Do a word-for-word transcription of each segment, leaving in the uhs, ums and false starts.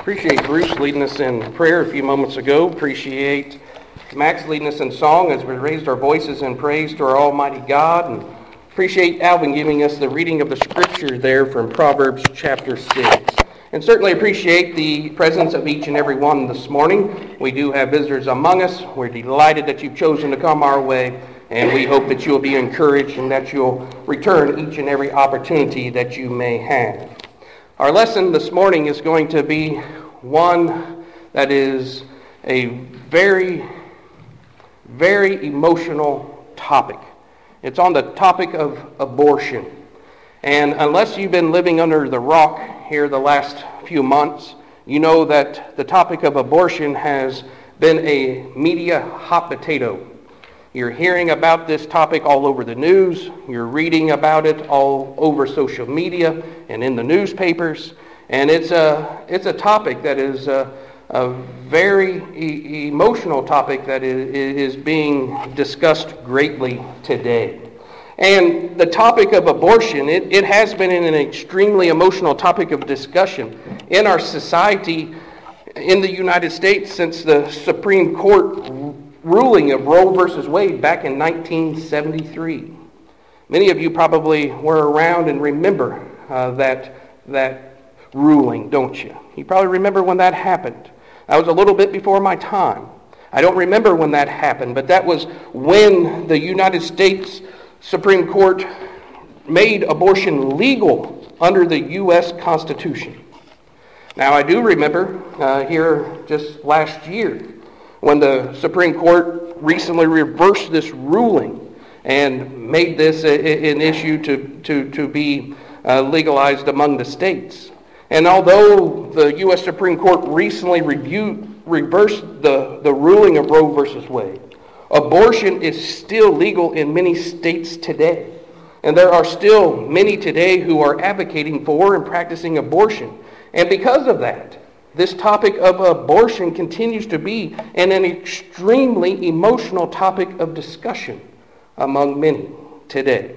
Appreciate Bruce leading us in prayer a few moments ago. Appreciate Max leading us in song as we raised our voices in praise to our Almighty God. And appreciate Alvin giving us the reading of the scripture there from Proverbs chapter six. And certainly appreciate the presence of each and every one this morning. We do have visitors among us. We're delighted that you've chosen to come our way. And we hope that you'll be encouraged and that you'll return each and every opportunity that you may have. Our lesson this morning is going to be one that is a very, very emotional topic. It's on the topic of abortion. And unless you've been living under the rock here the last few months, you know that the topic of abortion has been a media hot potato. You're hearing about this topic all over the news. You're reading about it all over social media and in the newspapers. And it's a, it's a topic that is a, a very e- emotional topic that is, is being discussed greatly today. And the topic of abortion, it, it has been an extremely emotional topic of discussion in our society in the United States since the Supreme Court ruling of Roe versus Wade back in nineteen seventy-three. Many of you probably were around and remember uh, that, that ruling, don't you? You probably remember when that happened. That was a little bit before my time. I don't remember when that happened, but that was when the United States Supreme Court made abortion legal under the U S Constitution. Now, I do remember uh, here just last year when the Supreme Court recently reversed this ruling and made this a, a, an issue to, to, to be uh, legalized among the states. And although the U S Supreme Court recently reviewed, reversed the, the ruling of Roe versus Wade, abortion is still legal in many states today. And there are still many today who are advocating for and practicing abortion. And because of that, this topic of abortion continues to be an, an extremely emotional topic of discussion among many today.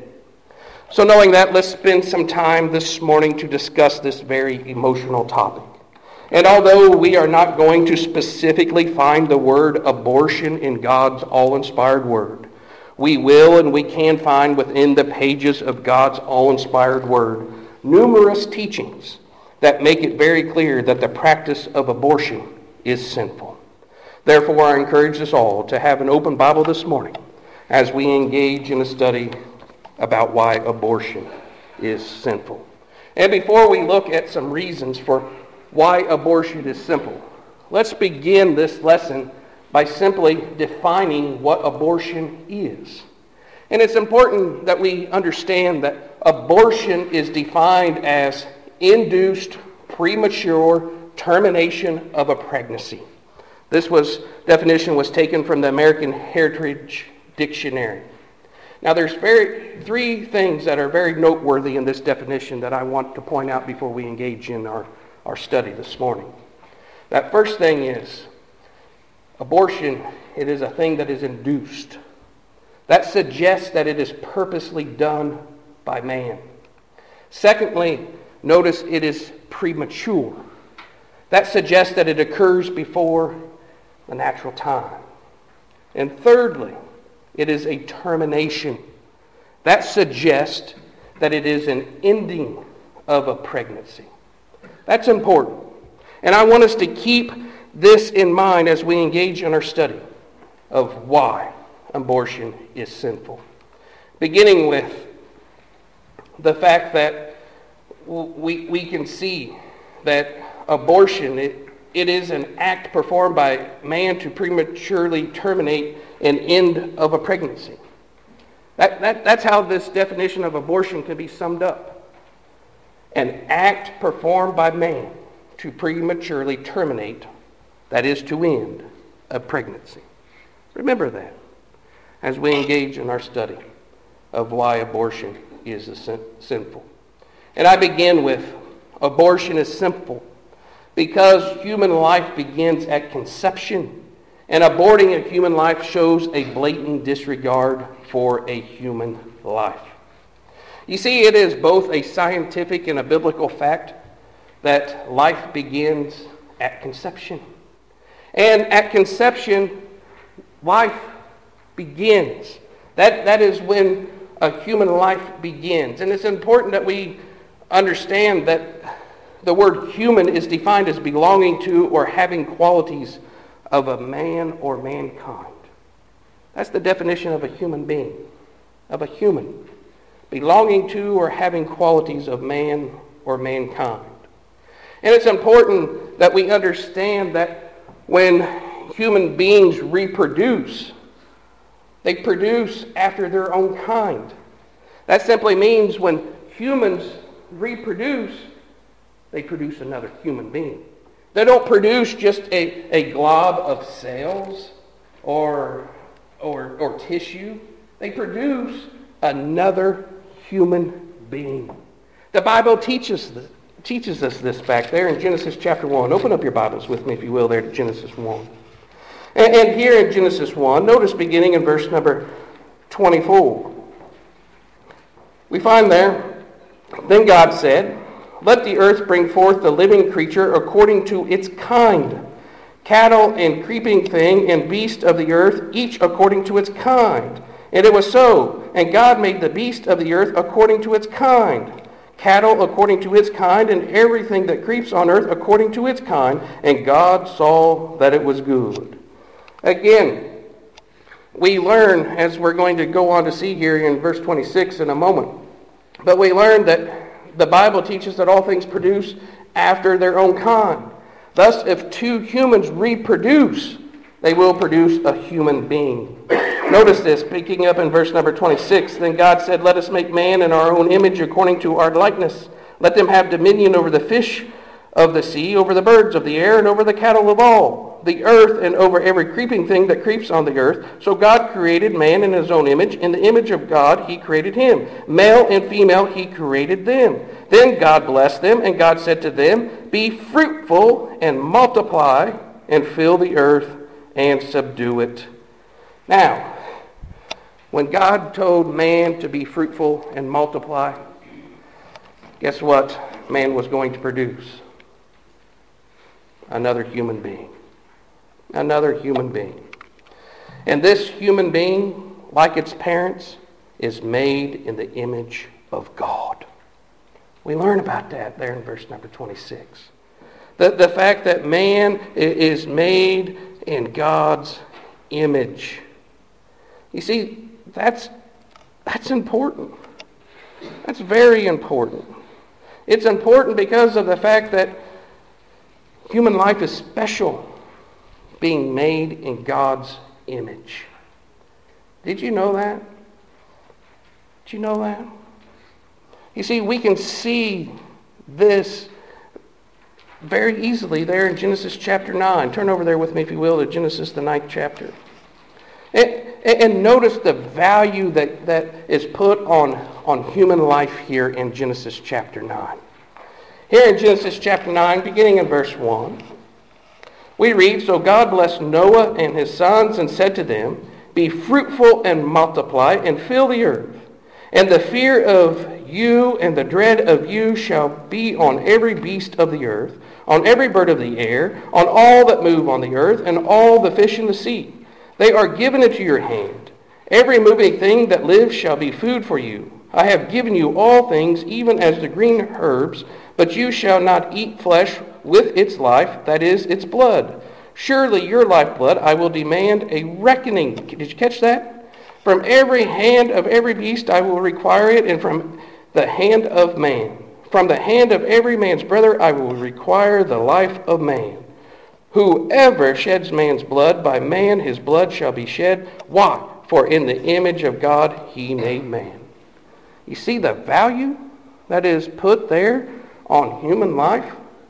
So knowing that, let's spend some time this morning to discuss this very emotional topic. And although we are not going to specifically find the word abortion in God's all-inspired word, we will and we can find within the pages of God's all-inspired word numerous teachings that make it very clear that the practice of abortion is sinful. Therefore, I encourage us all to have an open Bible this morning as we engage in a study about why abortion is sinful. And before we look at some reasons for why abortion is sinful, let's begin this lesson by simply defining what abortion is. And it's important that we understand that abortion is defined as induced premature termination of a pregnancy. This was definition was taken from the American Heritage Dictionary. Now there's very three things that are very noteworthy in this definition that I want to point out before we engage in our, our study this morning. That first thing is abortion, it is a thing that is induced. That suggests that it is purposely done by man. Secondly, notice it is premature. That suggests that it occurs before the natural time. And thirdly, it is a termination. That suggests that it is an ending of a pregnancy. That's important. And I want us to keep this in mind as we engage in our study of why abortion is sinful. Beginning with the fact that We, we can see that abortion, it, it is an act performed by man to prematurely terminate an end of a pregnancy. That, that, that's how this definition of abortion can be summed up. An act performed by man to prematurely terminate, that is to end, a pregnancy. Remember that as we engage in our study of why abortion is sin, sinful. And I begin with abortion is sinful because human life begins at conception, and aborting a human life shows a blatant disregard for a human life. You see, it is both a scientific and a biblical fact that life begins at conception. And at conception, life begins. That, that is when a human life begins. And it's important that we understand that the word human is defined as belonging to or having qualities of a man or mankind. That's the definition of a human being, of a human. Belonging to or having qualities of man or mankind. And it's important that we understand that when human beings reproduce, they produce after their own kind. That simply means when humans reproduce, they produce another human being. They don't produce just a, a glob of cells or, or, or tissue. They produce another human being. The Bible teaches this, teaches us this back there in Genesis chapter one. Open up your Bibles with me, if you will, there to Genesis one. And, and here in Genesis one, notice beginning in verse number twenty-four. We find there, then God said, let the earth bring forth the living creature according to its kind, cattle and creeping thing and beast of the earth, each according to its kind. And it was so. And God made the beast of the earth according to its kind, cattle according to its kind, and everything that creeps on earth according to its kind. And God saw that it was good. Again, we learn, as we're going to go on to see here in verse twenty-six in a moment, but we learn that the Bible teaches that all things produce after their own kind. Thus, if two humans reproduce, they will produce a human being. Notice this, picking up in verse number twenty-six. Then God said, let us make man in our own image according to our likeness. Let them have dominion over the fish of the sea, over the birds of the air, and over the cattle of all the earth, and over every creeping thing that creeps on the earth. So God created man in his own image. In the image of God he created him. Male and female he created them. Then God blessed them, and God said to them, be fruitful and multiply and fill the earth and subdue it. Now, when God told man to be fruitful and multiply, guess what man was going to produce? Another human being. Another human being. And this human being, like its parents, is made in the image of God. We learn about that there in verse number twenty-six. The, the fact that man is made in God's image. You see, that's, that's important. That's very important. It's important because of the fact that human life is special, being made in God's image. Did you know that? Did you know that? You see, we can see this very easily there in Genesis chapter nine. Turn over there with me, if you will, to Genesis, the ninth chapter. And, and notice the value that, that is put on, on human life here in Genesis chapter nine. Here in Genesis chapter nine, beginning in verse one, we read, so God blessed Noah and his sons and said to them, be fruitful and multiply and fill the earth. And the fear of you and the dread of you shall be on every beast of the earth, on every bird of the air, on all that move on the earth, and all the fish in the sea. They are given into your hand. Every moving thing that lives shall be food for you. I have given you all things, even as the green herbs, but you shall not eat flesh with its life, that is, its blood. Surely your lifeblood I will demand a reckoning. Did you catch that? From every hand of every beast I will require it, and from the hand of man. From the hand of every man's brother I will require the life of man. Whoever sheds man's blood, by man his blood shall be shed. Why? For in the image of God he made man. You see the value that is put there on human life?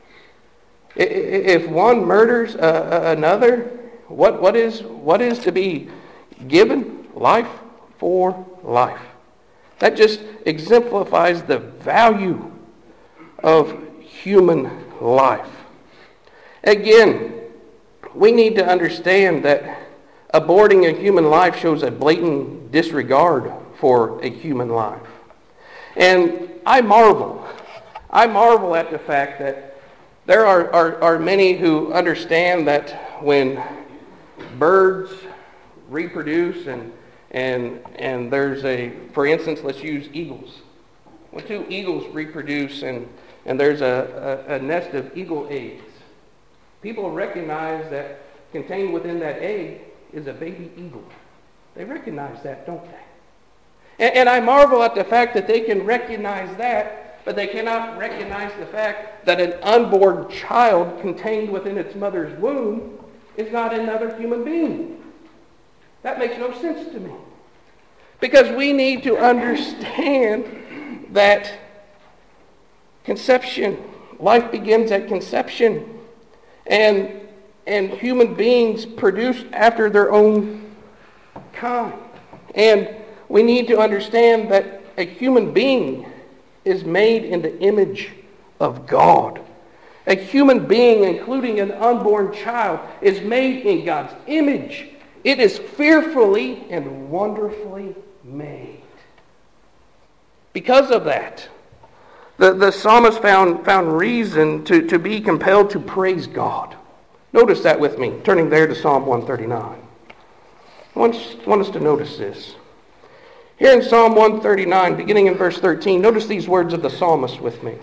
If one murders another, what, what, is, what is to be given? Life for life. That just exemplifies the value of human life. Again, we need to understand that aborting a human life shows a blatant disregard for a human life. And I marvel, I marvel at the fact that There are, are, are many who understand that when birds reproduce and and and there's a, for instance, let's use eagles. When two eagles reproduce and, and there's a, a, a nest of eagle eggs, people recognize that contained within that egg is a baby eagle. They recognize that, don't they? And, and I marvel at the fact that they can recognize that, but they cannot recognize the fact that an unborn child contained within its mother's womb is not another human being. That makes no sense to me. Because we need to understand that conception, life begins at conception, and, and human beings produce after their own kind. And we need to understand that a human being is made in the image of God. A human being, including an unborn child, is made in God's image. It is fearfully and wonderfully made. Because of that, the, the psalmist found, found reason to, to be compelled to praise God. Notice that with me, turning there to Psalm one thirty-nine. I want, want us to notice this. Here in Psalm one thirty-nine, beginning in verse thirteen, notice these words of the psalmist with me.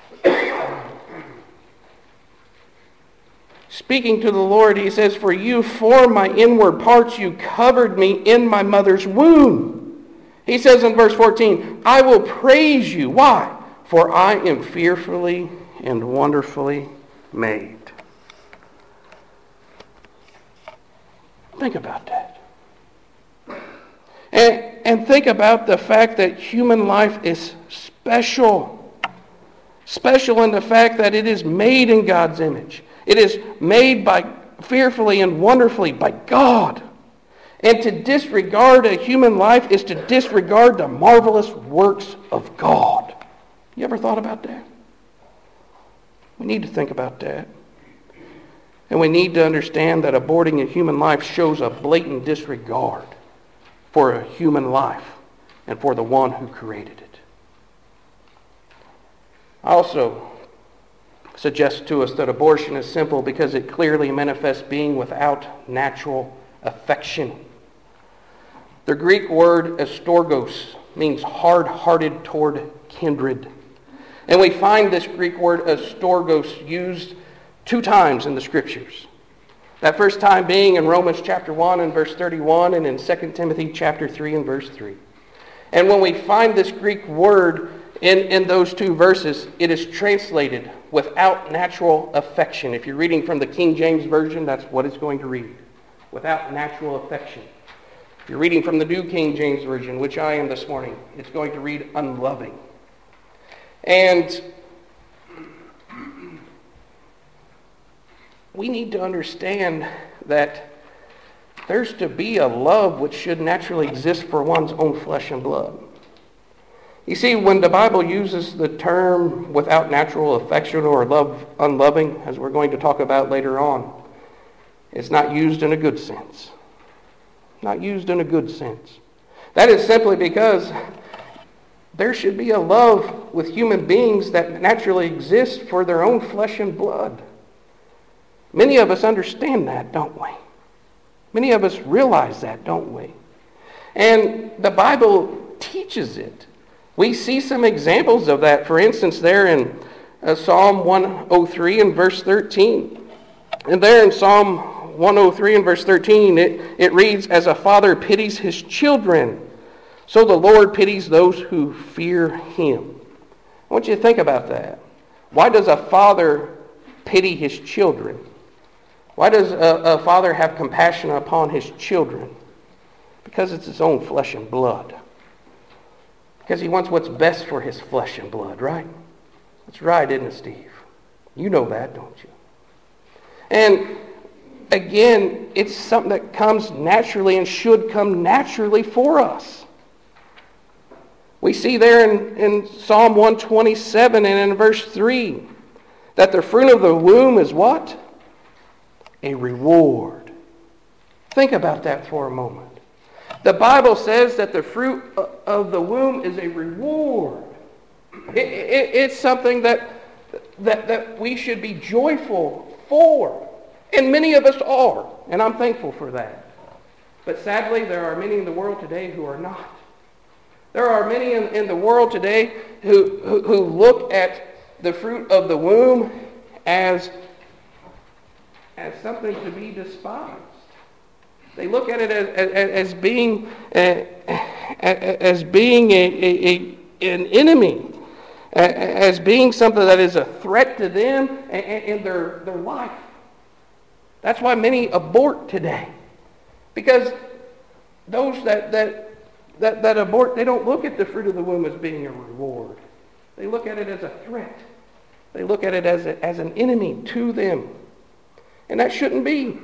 Speaking to the Lord, he says, "For you formed my inward parts, you covered me in my mother's womb." He says in verse fourteen, "I will praise you." Why? "For I am fearfully and wonderfully made." Think about that. And, and think about the fact that human life is special. Special in the fact that it is made in God's image. It is made by fearfully and wonderfully by God. And to disregard a human life is to disregard the marvelous works of God. You ever thought about that? We need to think about that. And we need to understand that aborting a human life shows a blatant disregard for a human life and for the one who created it. Also, suggests to us that abortion is simple because it clearly manifests being without natural affection. The Greek word astorgos means hard-hearted toward kindred. And we find this Greek word astorgos used two times in the Scriptures. That first time being in Romans chapter one and verse thirty-one, and in Second Timothy chapter three and verse three. And when we find this Greek word In, in those two verses, it is translated without natural affection. If you're reading from the King James Version, that's what it's going to read. Without natural affection. If you're reading from the New King James Version, which I am this morning, it's going to read unloving. And we need to understand that there's to be a love which should naturally exist for one's own flesh and blood. You see, when the Bible uses the term without natural affection or love unloving, as we're going to talk about later on, it's not used in a good sense. Not used in a good sense. That is simply because there should be a love with human beings that naturally exists for their own flesh and blood. Many of us understand that, don't we? Many of us realize that, don't we? And the Bible teaches it. We see some examples of that. For instance, there in uh, Psalm one oh three and verse thirteen. And there in Psalm one oh three and verse thirteen, it, it reads, "As a father pities his children, so the Lord pities those who fear him." I want you to think about that. Why does a father pity his children? Why does a, a father have compassion upon his children? Because it's his own flesh and blood. Because he wants what's best for his flesh and blood, right? That's right, isn't it, Steve? You know that, don't you? And again, it's something that comes naturally and should come naturally for us. We see there in, in Psalm one twenty-seven and in verse three that the fruit of the womb is what? A reward. Think about that for a moment. The Bible says that the fruit of the womb is a reward. It, it, it's something that that, that we should be joyful for. And many of us are, and I'm thankful for that. But sadly, there are many in the world today who are not. There are many in, in the world today who, who, who look at the fruit of the womb as, as something to be despised. They look at it as, as, as being, uh, as being a, a, a, an enemy, as being something that is a threat to them and, and their, their life. That's why many abort today. Because those that, that, that, that abort, they don't look at the fruit of the womb as being a reward. They look at it as a threat. They look at it as, a, as an enemy to them. And that shouldn't be.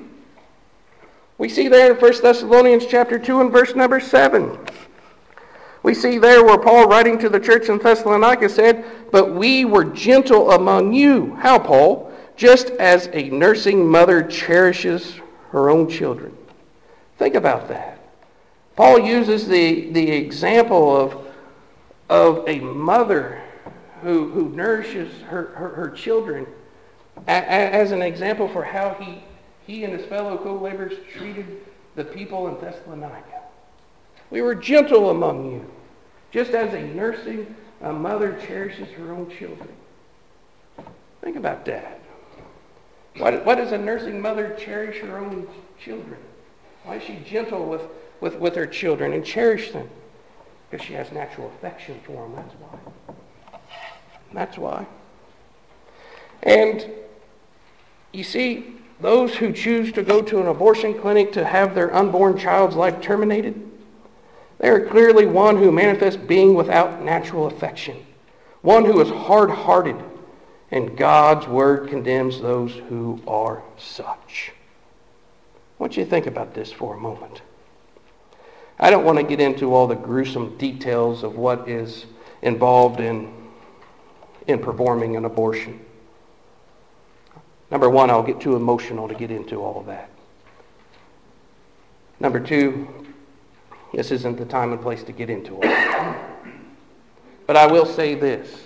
We see there in First Thessalonians chapter two and verse number seven. We see there where Paul, writing to the church in Thessalonica, said, "But we were gentle among you." How, Paul? "Just as a nursing mother cherishes her own children." Think about that. Paul uses the, the example of, of a mother who, who nourishes her, her, her children as an example for how he, he and his fellow co-laborers treated the people in Thessalonica. "We were gentle among you, just as a nursing a mother cherishes her own children." Think about that. Why, why does a nursing mother cherish her own children? Why is she gentle with, with, with her children and cherish them? Because she has natural affection for them. That's why. That's why. And you see, those who choose to go to an abortion clinic to have their unborn child's life terminated, they are clearly one who manifests being without natural affection, one who is hard-hearted, and God's word condemns those who are such. I want you to think about this for a moment. I don't want to get into all the gruesome details of what is involved in, in performing an abortion. Number one, I'll get too emotional to get into all of that. Number two, this isn't the time and place to get into all of that. But I will say this.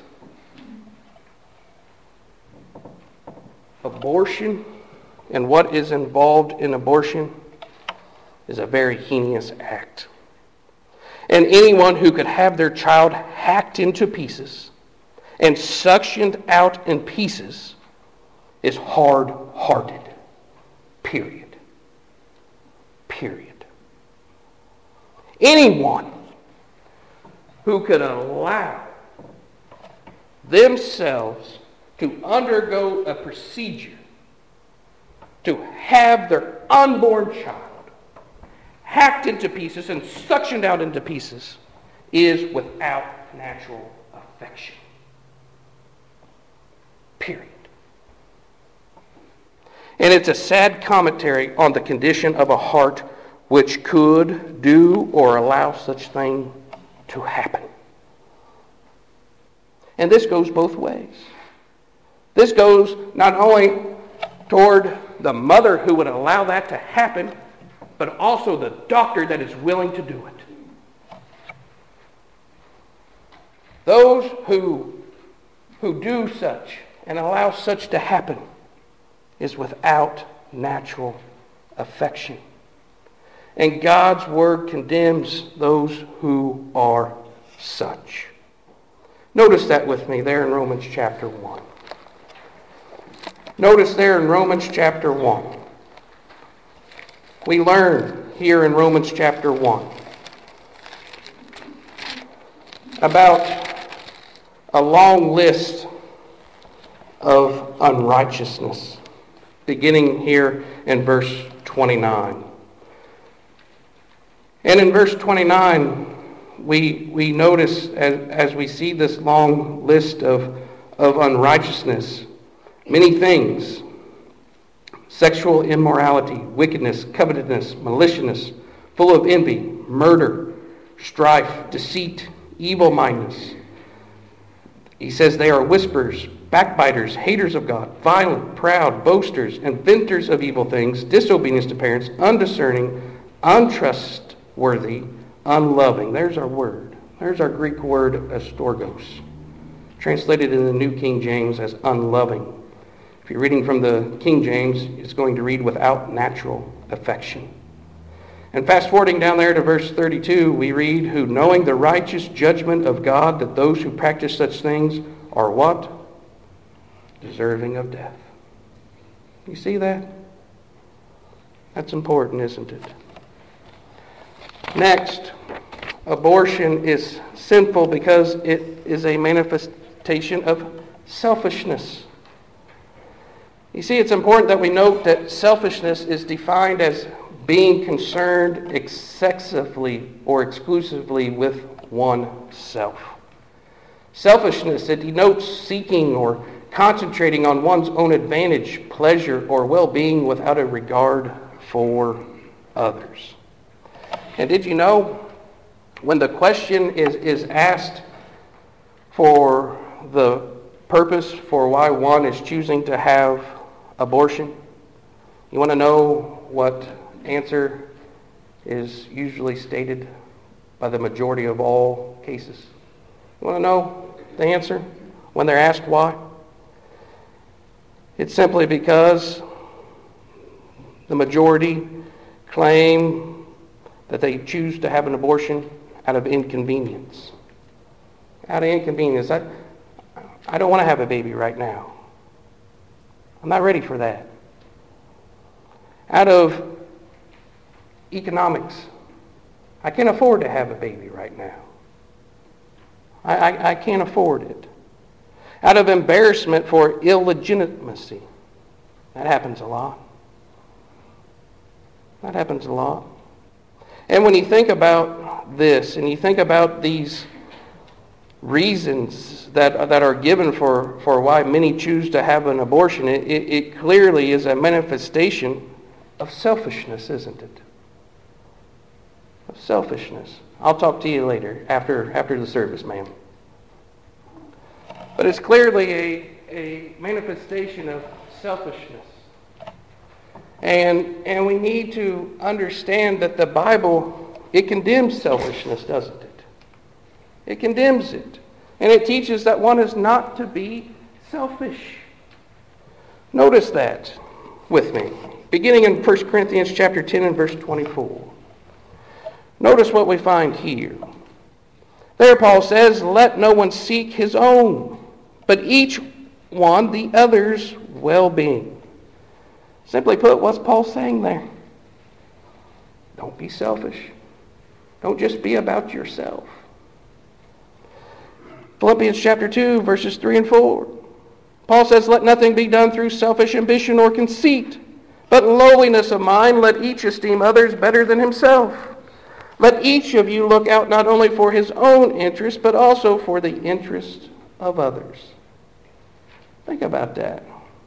Abortion and what is involved in abortion is a very heinous act. And anyone who could have their child hacked into pieces and suctioned out in pieces is hard-hearted. Period. Period. Anyone who could allow themselves to undergo a procedure to have their unborn child hacked into pieces and suctioned out into pieces is without natural affection. Period. And it's a sad commentary on the condition of a heart which could do or allow such thing to happen. And this goes both ways. This goes not only toward the mother who would allow that to happen, but also the doctor that is willing to do it. Those who, who do such and allow such to happen is without natural affection. And God's word condemns those who are such. Notice that with me there in Romans chapter one. Notice there in Romans chapter one. We learn here in Romans chapter one about a long list of unrighteousness, beginning here in verse twenty-nine. And in verse twenty-nine, we, we notice as, as we see this long list of, of unrighteousness, many things: sexual immorality, wickedness, covetousness, maliciousness, full of envy, murder, strife, deceit, evil-mindedness. He says they are whisperers, backbiters, haters of God, violent, proud, boasters, inventors of evil things, disobedient to parents, undiscerning, untrustworthy, unloving. There's our word. There's our Greek word, astorgos. translated in the New King James as unloving. If you're reading from the King James, it's going to read without natural affection. And fast forwarding down there to verse thirty-two, we read, who knowing the righteous judgment of God, that those who practice such things are what? Deserving of death. You see that? That's important, isn't it? Next, abortion is sinful because it is a manifestation of selfishness. You see, it's important that we note that selfishness is defined as being concerned excessively or exclusively with oneself. Selfishness, it denotes seeking or concentrating on one's own advantage, pleasure, or well-being without a regard for others. And did you know, when the question is, is asked for the purpose for why one is choosing to have abortion, you want to know what answer is usually stated by the majority of all cases? You want to know the answer when they're asked why? It's simply because the majority claim that they choose to have an abortion out of inconvenience. Out of inconvenience. I, I don't want to have a baby right now. I'm not ready for that. Out of economics. I can't afford to have a baby right now. I, I, I can't afford it. Out of embarrassment for illegitimacy. That happens a lot. That happens a lot. And when you think about this, and you think about these reasons that, that are given for, for why many choose to have an abortion, it, it, it clearly is a manifestation of selfishness, isn't it? Of selfishness. I'll talk to you later, after, after the service, ma'am. But it's clearly a, a manifestation of selfishness. And, and we need to understand that the Bible, it condemns selfishness, doesn't it? It condemns it. And it teaches that one is not to be selfish. Notice that with me. Beginning in First Corinthians chapter ten and verse twenty-four. Notice what we find here. There Paul says, let no one seek his own, but each one the other's well-being. Simply put, what's Paul saying there? Don't be selfish. Don't just be about yourself. Philippians chapter two, verses three and four. Paul says, let nothing be done through selfish ambition or conceit, but in lowliness of mind, let each esteem others better than himself. Let each of you look out not only for his own interest, but also for the interest of others. Think about that.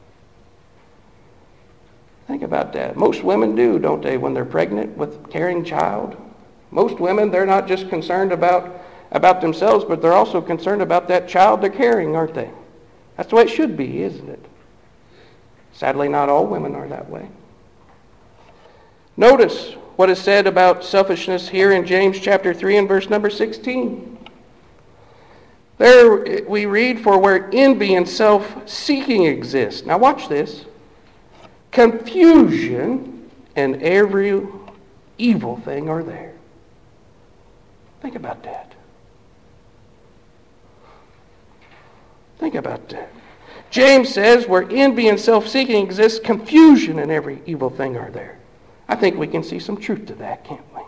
Think about that. Most women do, don't they, when they're pregnant with a carrying child? Most women, they're not just concerned about, about themselves, but they're also concerned about that child they're carrying, aren't they? That's the way it should be, isn't it? Sadly, not all women are that way. Notice what is said about selfishness here in James chapter three and verse number sixteen. There we read, for where envy and self-seeking exist. Now watch this. Confusion and every evil thing are there. Think about that. Think about that. James says, where envy and self-seeking exist, confusion and every evil thing are there. I think we can see some truth to that, can't we?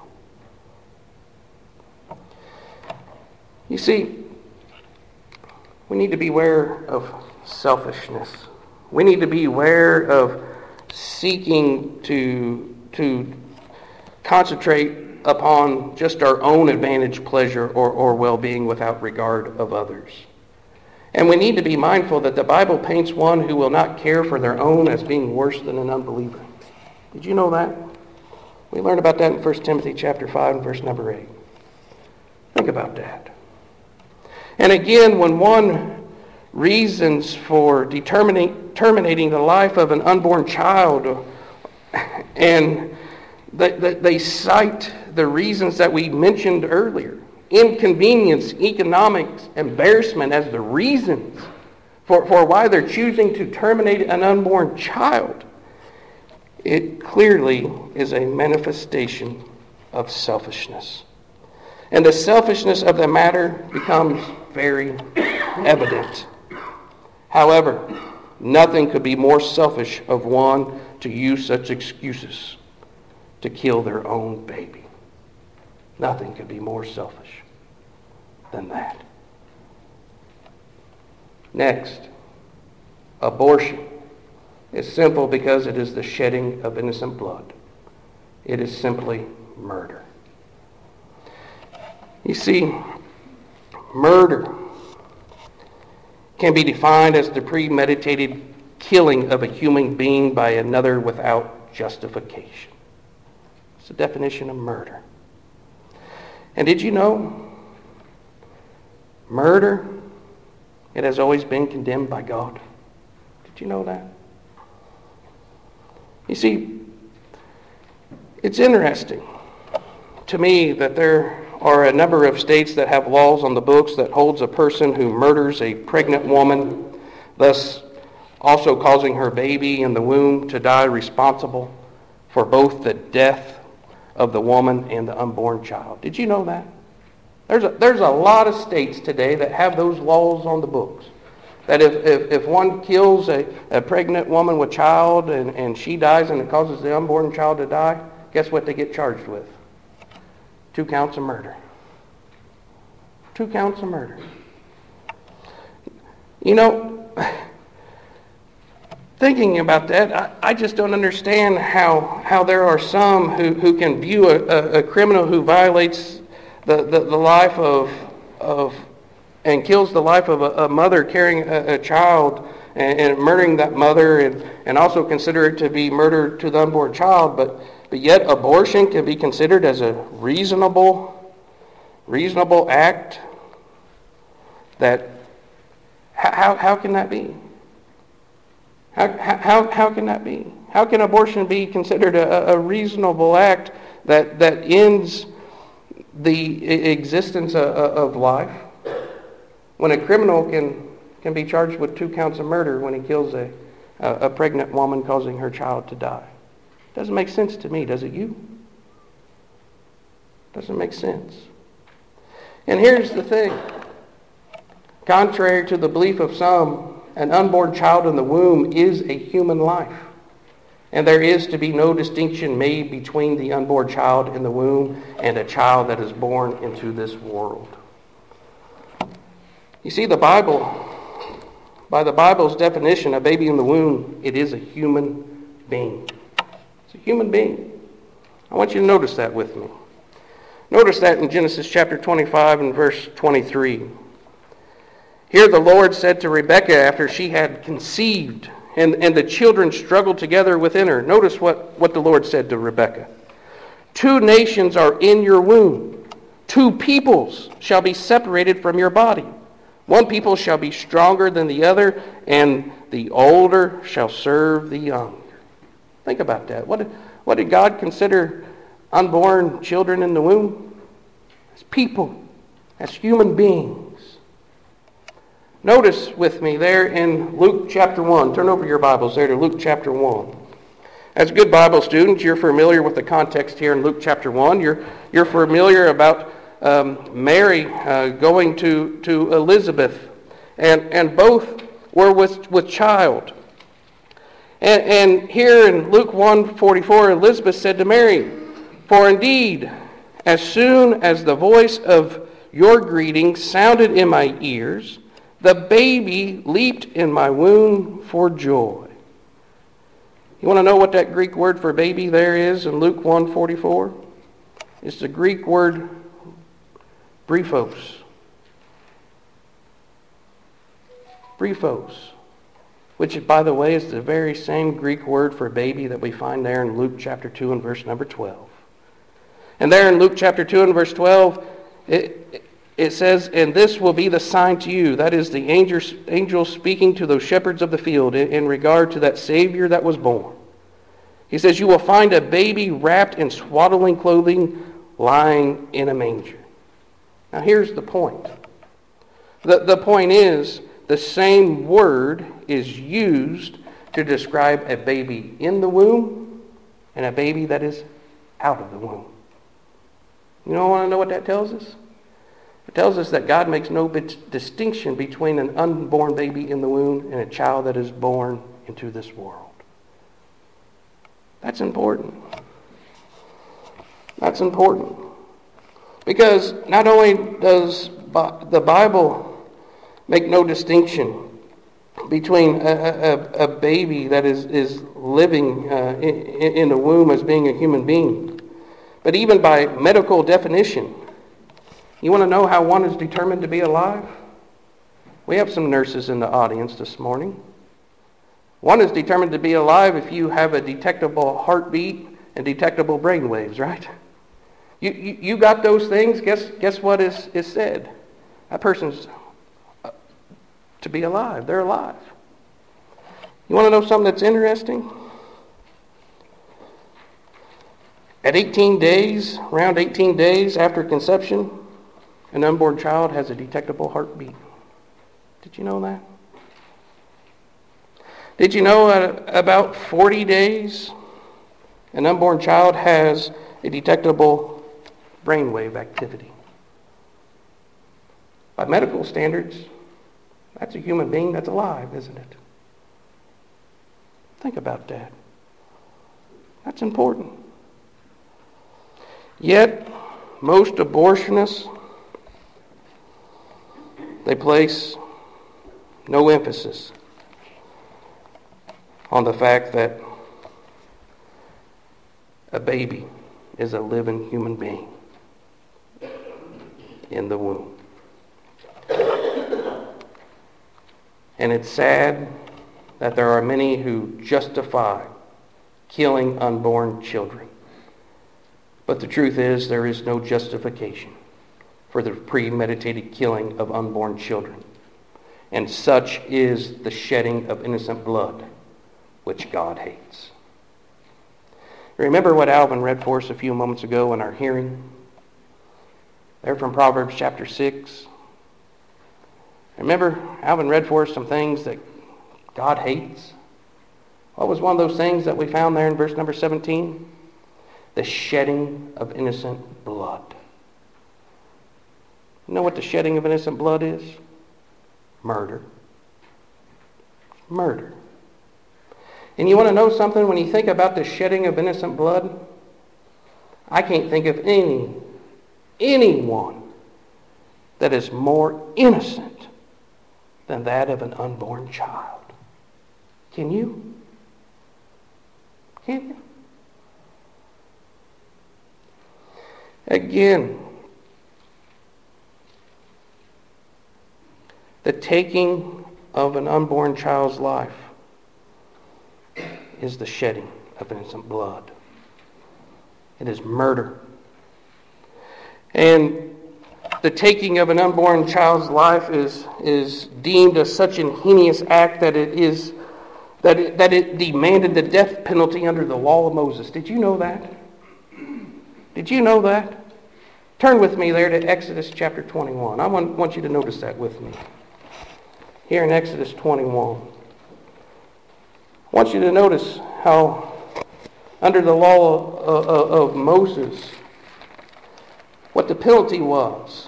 You see, we need to beware of selfishness. We need to beware of seeking to, to concentrate upon just our own advantage, pleasure, or, or well-being without regard of others. And we need to be mindful that the Bible paints one who will not care for their own as being worse than an unbeliever. Did you know that? We learned about that in First Timothy chapter five and verse number eight. Think about that. And again, when one reasons for determining, terminating the life of an unborn child, and they, they, they cite the reasons that we mentioned earlier, inconvenience, economics, embarrassment as the reasons for, for why they're choosing to terminate an unborn child, it clearly is a manifestation of selfishness. And the selfishness of the matter becomes very evident. However, nothing could be more selfish of one to use such excuses to kill their own baby. Nothing could be more selfish than that. Next, abortion is simple because it is the shedding of innocent blood. It is simply murder. You see, murder can be defined as the premeditated killing of a human being by another without justification. It's the definition of murder. And did you know, murder, it has always been condemned by God. Did you know that? You see, it's interesting to me that there are a number of states that have laws on the books that holds a person who murders a pregnant woman, thus also causing her baby in the womb to die, responsible for both the death of the woman and the unborn child. Did you know that? There's a, there's a lot of states today that have those laws on the books. That if, if, if one kills a, a pregnant woman with child and, and she dies and it causes the unborn child to die, guess what they get charged with? Two counts of murder. Two counts of murder. You know, thinking about that, I, I just don't understand how how there are some who, who can view a, a, a criminal who violates the, the, the life of of and kills the life of a, a mother carrying a, a child and, and murdering that mother, and, and also consider it to be murder to the unborn child, but but yet abortion can be considered as a reasonable reasonable act. That how how can that be? How how how can that be? How can abortion be considered a, a reasonable act that that ends the existence of, of life, when a criminal can can be charged with two counts of murder when he kills a a pregnant woman, causing her child to die? Doesn't make sense to me, does it you? Doesn't make sense. And here's the thing. Contrary to the belief of some, an unborn child in the womb is a human life. And there is to be no distinction made between the unborn child in the womb and a child that is born into this world. You see, the Bible, by the Bible's definition, a baby in the womb, it is a human being. It's a human being. I want you to notice that with me. Notice that in Genesis chapter twenty-five and verse twenty-three. Here the Lord said to Rebekah after she had conceived, and, and the children struggled together within her. Notice what, what the Lord said to Rebekah. Two nations are in your womb. Two peoples shall be separated from your body. One people shall be stronger than the other, and the older shall serve the younger. Think about that. What did, what did God consider unborn children in the womb? As people, as human beings. Notice with me there in Luke chapter one. Turn over your Bibles there to Luke chapter one. As good Bible students, you're familiar with the context here in Luke chapter one. You're, you're familiar about um, Mary uh, going to, to Elizabeth. And, and both were with, with child. And, and here in Luke one forty-four, Elizabeth said to Mary, "For indeed, as soon as the voice of your greeting sounded in my ears, the baby leaped in my womb for joy." You want to know what that Greek word for baby there is in Luke one forty-four? It's the Greek word brephos. Brephos. Which, by the way, is the very same Greek word for baby that we find there in Luke chapter two and verse number twelve. And there in Luke chapter two and verse twelve, it, it says, "And this will be the sign to you." That is the angel, angel speaking to those shepherds of the field in, in regard to that Savior that was born. He says, "You will find a baby wrapped in swaddling clothing, lying in a manger." Now here's the point. The, the point is, the same word is used to describe a baby in the womb and a baby that is out of the womb. You don't want to know what that tells us? It tells us that God makes no distinction between an unborn baby in the womb and a child that is born into this world. That's important. That's important. Because not only does the Bible make no distinction between a, a, a baby that is, is living uh, in, in the womb as being a human being, but even by medical definition. You want to know how one is determined to be alive? We have some nurses in the audience this morning. One is determined to be alive if you have a detectable heartbeat and detectable brain waves, right? You, you, you got those things, guess, guess what is, is said? That person's to be alive. They're alive. You want to know something that's interesting? At eighteen days, around eighteen days after conception, an unborn child has a detectable heartbeat. Did you know that? Did you know at about forty days, an unborn child has a detectable brainwave activity? By medical standards, that's a human being that's alive, isn't it? Think about that. That's important. Yet, most abortionists, they place no emphasis on the fact that a baby is a living human being in the womb. And it's sad that there are many who justify killing unborn children. But the truth is, there is no justification for the premeditated killing of unborn children. And such is the shedding of innocent blood, which God hates. Remember what Alvin read for us a few moments ago in our hearing? They're from Proverbs chapter six. Remember, Alvin read for us some things that God hates. What was one of those things that we found there in verse number seventeen? The shedding of innocent blood. You know what the shedding of innocent blood is? Murder. Murder. And you want to know something? When you think about the shedding of innocent blood, I can't think of any, anyone that is more innocent than that of an unborn child. Can you? Can you? Again, the taking of an unborn child's life is the shedding of innocent blood. It is murder. And the taking of an unborn child's life is, is deemed as such an heinous act that it is that it, that it demanded the death penalty under the law of Moses. Did you know that? Did you know that? Turn with me there to Exodus chapter twenty-one. I want, want you to notice that with me. Here in Exodus twenty-one. I want you to notice how under the law of, of, of Moses, what the penalty was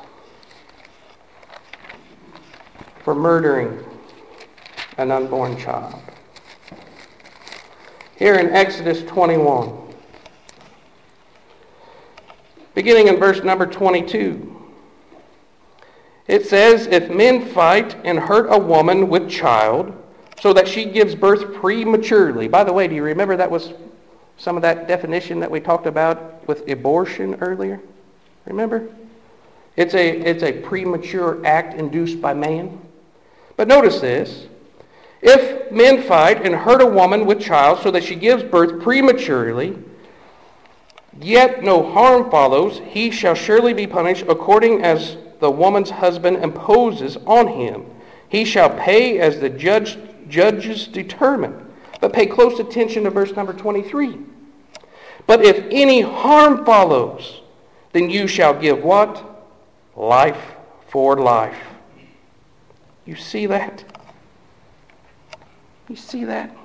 for murdering an unborn child. Here in Exodus twenty-one, beginning in verse number twenty-two, it says, "If men fight and hurt a woman with child, so that she gives birth prematurely." By the way, do you remember that was some of that definition that we talked about with abortion earlier? Remember? It's a, it's a premature act induced by man. But notice this. "If men fight and hurt a woman with child so that she gives birth prematurely, yet no harm follows, he shall surely be punished according as the woman's husband imposes on him. He shall pay as the judge judges determine." But pay close attention to verse number twenty-three. "But if any harm follows, then you shall give" what? life for life. You see that? You see that?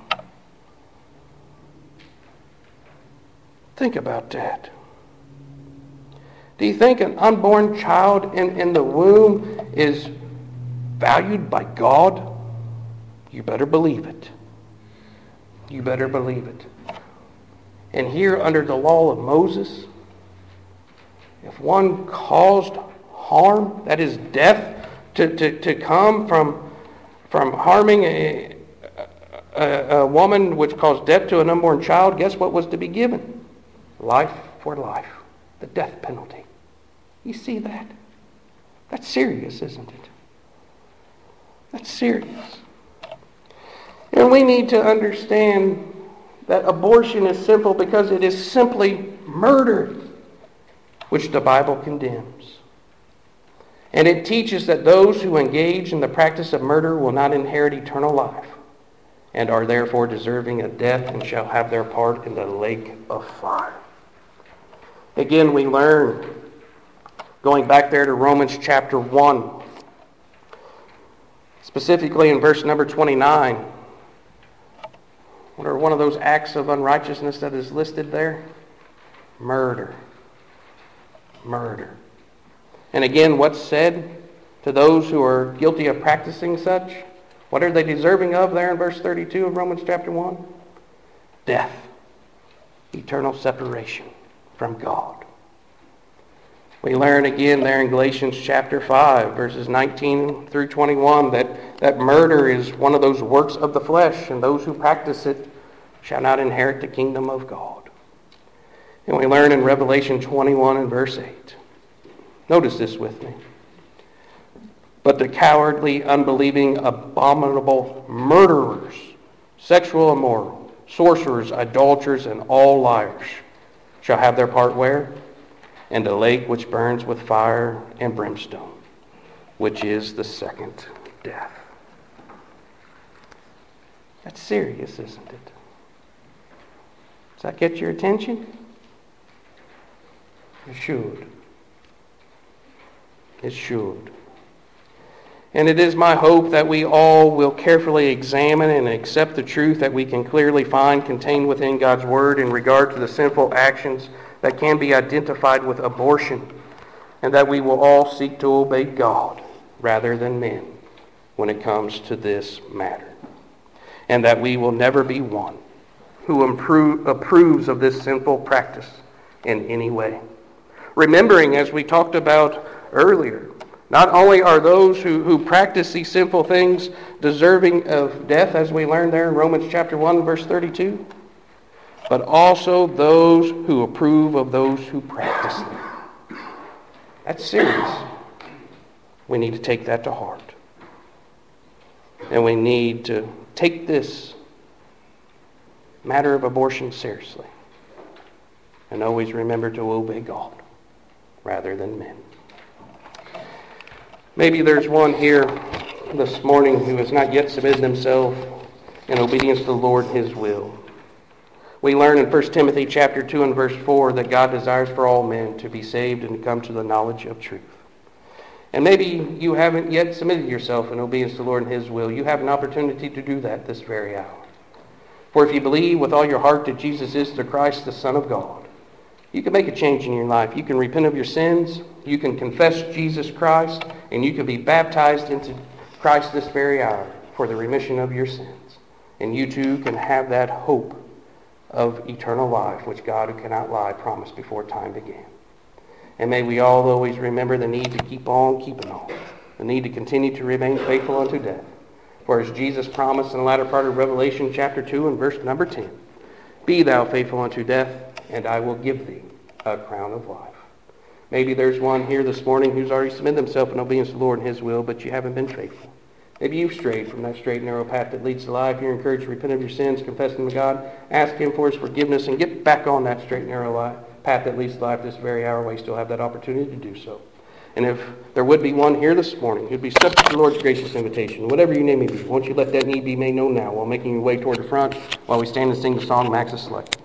Think about that. Do you think an unborn child in, in the womb is valued by God? You better believe it. You better believe it. And here under the law of Moses, if one caused harm, that is death, to, to, to come from, from harming a, a, a woman which caused death to an unborn child, guess what was to be given? Life for life. The death penalty. You see that? That's serious, isn't it? That's serious. And we need to understand that abortion is simple because it is simply murder, which the Bible condemns. And it teaches that those who engage in the practice of murder will not inherit eternal life and are therefore deserving of death and shall have their part in the lake of fire. Again, we learn, going back there to Romans chapter one, specifically in verse number twenty-nine, what are one of those acts of unrighteousness that is listed there? Murder. Murder. And again, what's said to those who are guilty of practicing such? What are they deserving of there in verse thirty-two of Romans chapter one? Death. Eternal separation from God. We learn again there in Galatians chapter five, verses nineteen through twenty-one, that, that murder is one of those works of the flesh, and those who practice it shall not inherit the kingdom of God. And we learn in Revelation twenty-one and verse eight. Notice this with me. But the cowardly, unbelieving, abominable murderers, sexual immoral, sorcerers, idolaters, and all liars shall have their part where? In the lake which burns with fire and brimstone, which is the second death. That's serious, isn't it? Does that get your attention? It should. It should. And it is my hope that we all will carefully examine and accept the truth that we can clearly find contained within God's Word in regard to the sinful actions that can be identified with abortion, and that we will all seek to obey God rather than men when it comes to this matter. And that we will never be one who improve, approves of this sinful practice in any way. Remembering, as we talked about earlier, not only are those who, who practice these sinful things deserving of death, as we learned there in Romans chapter one, verse thirty-two, but also those who approve of those who practice them. That's serious. We need to take that to heart. And we need to take this matter of abortion seriously. And always remember to obey God rather than men. Maybe there's one here this morning who has not yet submitted himself in obedience to the Lord and His will. We learn in First Timothy chapter two and verse four that God desires for all men to be saved and to come to the knowledge of truth. And maybe you haven't yet submitted yourself in obedience to the Lord and His will. You have an opportunity to do that this very hour. For if you believe with all your heart that Jesus is the Christ, the Son of God, you can make a change in your life. You can repent of your sins. You can confess Jesus Christ. And you can be baptized into Christ this very hour for the remission of your sins. And you too can have that hope of eternal life, which God, who cannot lie, promised before time began. And may we all always remember the need to keep on keeping on. The need to continue to remain faithful unto death. For as Jesus promised in the latter part of Revelation chapter two and verse number ten, be thou faithful unto death, and I will give thee a crown of life. Maybe there's one here this morning who's already submitted himself in obedience to the Lord and His will, but you haven't been faithful. Maybe you've strayed from that straight and narrow path that leads to life. You're encouraged to repent of your sins, confess them to God, ask Him for His forgiveness, and get back on that straight and narrow life, path that leads to life this very hour while you still have that opportunity to do so. And if there would be one here this morning who'd be subject to the Lord's gracious invitation, whatever your name may be, won't you let that need be made known now while making your way toward the front while we stand and sing the song Max is Select.